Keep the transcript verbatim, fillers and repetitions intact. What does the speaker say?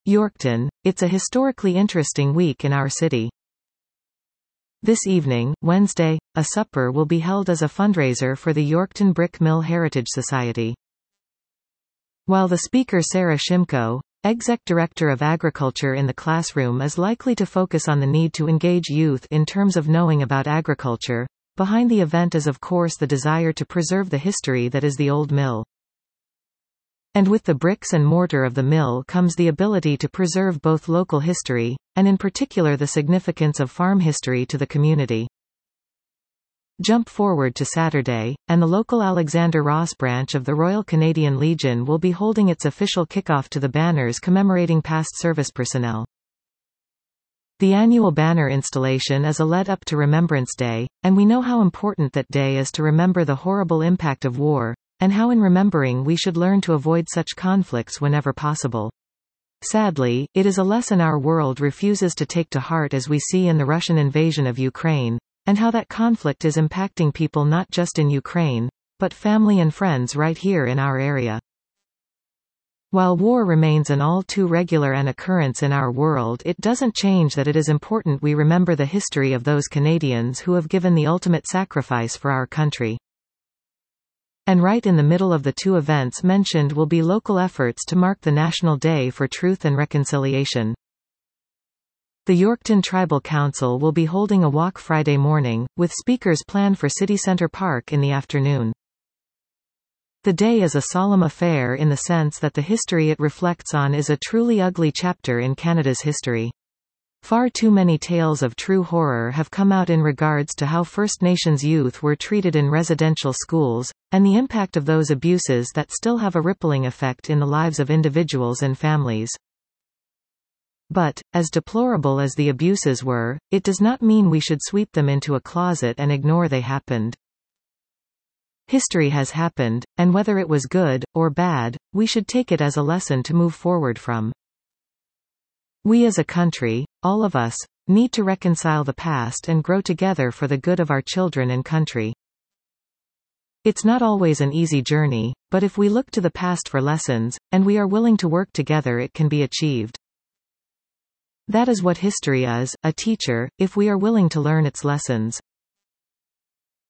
Yorkton, it's a historically interesting week in our city. This evening, Wednesday, a supper will be held as a fundraiser for the Yorkton Brick Mill Heritage Society. While the speaker Sarah Shimko, Exec Director of Agriculture in the classroom, is likely to focus on the need to engage youth in terms of knowing about agriculture, behind the event is of course the desire to preserve the history that is the old mill. And with the bricks and mortar of the mill comes the ability to preserve both local history, and in particular the significance of farm history to the community. Jump forward to Saturday, and the local Alexander Ross branch of the Royal Canadian Legion will be holding its official kickoff to the banners commemorating past service personnel. The annual banner installation is a lead-up to Remembrance Day, and we know how important that day is to remember the horrible impact of war, and how in remembering we should learn to avoid such conflicts whenever possible. Sadly, it is a lesson our world refuses to take to heart, as we see in the Russian invasion of Ukraine, and how that conflict is impacting people not just in Ukraine, but family and friends right here in our area. While war remains an all too regular an occurrence in our world, it doesn't change that it is important we remember the history of those Canadians who have given the ultimate sacrifice for our country. And right in the middle of the two events mentioned will be local efforts to mark the National Day for Truth and Reconciliation. The Yorkton Tribal Council will be holding a walk Friday morning, with speakers planned for City Centre Park in the afternoon. The day is a solemn affair in the sense that the history it reflects on is a truly ugly chapter in Canada's history. Far too many tales of true horror have come out in regards to how First Nations youth were treated in residential schools, and the impact of those abuses that still have a rippling effect in the lives of individuals and families. But, as deplorable as the abuses were, it does not mean we should sweep them into a closet and ignore they happened. History has happened, and whether it was good, or bad, we should take it as a lesson to move forward from. We as a country, all of us, need to reconcile the past and grow together for the good of our children and country. It's not always an easy journey, but if we look to the past for lessons, and we are willing to work together, it can be achieved. That is what history is, a teacher, if we are willing to learn its lessons.